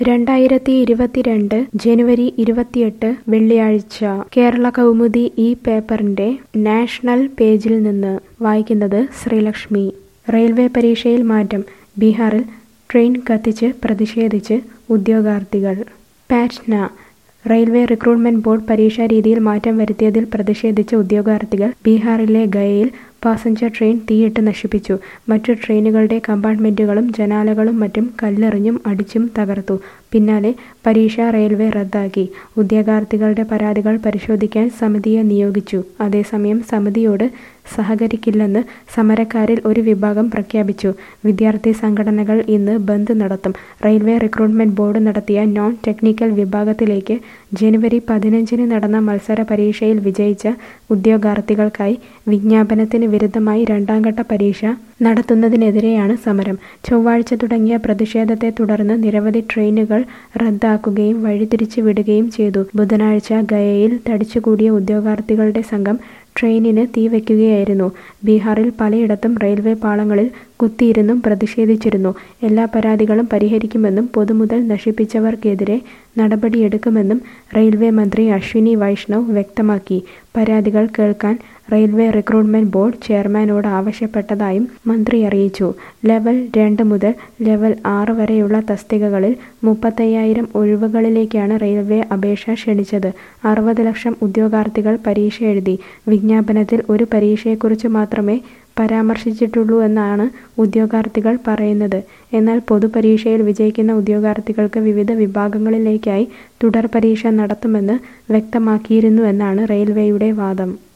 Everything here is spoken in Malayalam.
2022 ജനുവരി 28 വെള്ളിയാഴ്ച കേരള കൗമുദി ഈ പേപ്പറിന്റെ നാഷണൽ പേജിൽ നിന്ന് വായിക്കുന്നത് ശ്രീലക്ഷ്മി. റെയിൽവേ പരീക്ഷയിൽ മാറ്റം. ബീഹാറിൽ ട്രെയിൻ കത്തിച്ച് പ്രതിഷേധിച്ച് ഉദ്യോഗാർത്ഥികൾ. പാറ്റ്ന. റെയിൽവേ റിക്രൂട്ട്മെന്റ് ബോർഡ് പരീക്ഷാരീതിയിൽ മാറ്റം വരുത്തിയതിൽ പ്രതിഷേധിച്ച് ഉദ്യോഗാർത്ഥികൾ ബീഹാറിലെ ഗയയിൽ പാസഞ്ചർ ട്രെയിൻ തീയിട്ട് നശിപ്പിച്ചു. മറ്റു ട്രെയിനുകളുടെ കമ്പാർട്ട്മെന്റുകളും ജനാലകളും മറ്റും കല്ലെറിഞ്ഞും അടിച്ചും തകർത്തു. പിന്നാലെ പരീക്ഷ റെയിൽവേ റദ്ദാക്കി. ഉദ്യോഗാർത്ഥികളുടെ പരാതികൾ പരിശോധിക്കാൻ സമിതിയെ നിയോഗിച്ചു. അതേസമയം സമിതിയോട് സഹകരിക്കില്ലെന്ന് സമരക്കാരിൽ ഒരു വിഭാഗം പ്രഖ്യാപിച്ചു. വിദ്യാർത്ഥി സംഘടനകൾ ഇന്ന് ബന്ദ് നടത്തും. റെയിൽവേ റിക്രൂട്ട്മെന്റ് ബോർഡ് നടത്തിയ നോൺ ടെക്നിക്കൽ വിഭാഗത്തിലേക്ക് ജനുവരി 15 നടന്ന മത്സര പരീക്ഷയിൽ വിജയിച്ച ഉദ്യോഗാർത്ഥികൾക്കായി വിജ്ഞാപനത്തിന് വിരുദ്ധമായി രണ്ടാംഘട്ട പരീക്ഷ നടത്തുന്നതിനെതിരെയാണ് സമരം. ചൊവ്വാഴ്ച തുടങ്ങിയ പ്രതിഷേധത്തെ തുടർന്ന് നിരവധി ട്രെയിനുകൾ റദ്ദാക്കുകയും വഴിതിരിച്ചു വിടുകയും ചെയ്തു. ബുധനാഴ്ച ഗയയിൽ തടിച്ചുകൂടിയ ഉദ്യോഗാർത്ഥികളുടെ സംഘം ട്രെയിനിന് തീവയ്ക്കുകയായിരുന്നു. ബീഹാറിൽ പലയിടത്തും റെയിൽവേ പാളങ്ങളിൽ കുത്തിയിരുന്നും പ്രതിഷേധിച്ചിരുന്നു. എല്ലാ പരാതികളും പരിഹരിക്കുമെന്നും പൊതുമുതൽ നശിപ്പിച്ചവർക്കെതിരെ നടപടിയെടുക്കുമെന്നും റെയിൽവേ മന്ത്രി അശ്വിനി വൈഷ്ണവ് വ്യക്തമാക്കി. പരാതികൾ കേൾക്കാൻ റെയിൽവേ റിക്രൂട്ട്മെന്റ് ബോർഡ് ചെയർമാനോട് ആവശ്യപ്പെട്ടതായും മന്ത്രി അറിയിച്ചു. ലെവൽ 2 മുതൽ ലെവൽ 6 വരെയുള്ള തസ്തികകളിൽ 35,000 ഒഴിവുകളിലേക്കാണ് റെയിൽവേ അപേക്ഷ ക്ഷണിച്ചത്. 60 ലക്ഷം ഉദ്യോഗാർത്ഥികൾ പരീക്ഷ എഴുതി. വിജ്ഞാപനത്തിൽ ഒരു പരീക്ഷയെക്കുറിച്ച് മാത്രമേ പരാമർശിച്ചിട്ടുള്ളൂ എന്നാണ് ഉദ്യോഗാർത്ഥികൾ പറയുന്നത്. എന്നാൽ പൊതുപരീക്ഷയിൽ വിജയിക്കുന്ന ഉദ്യോഗാർത്ഥികൾക്ക് വിവിധ വിഭാഗങ്ങളിലേക്കായി തുടർ പരീക്ഷ നടത്തുമെന്ന് വ്യക്തമാക്കിയിരുന്നുവെന്നാണ് റെയിൽവേയുടെ വാദം.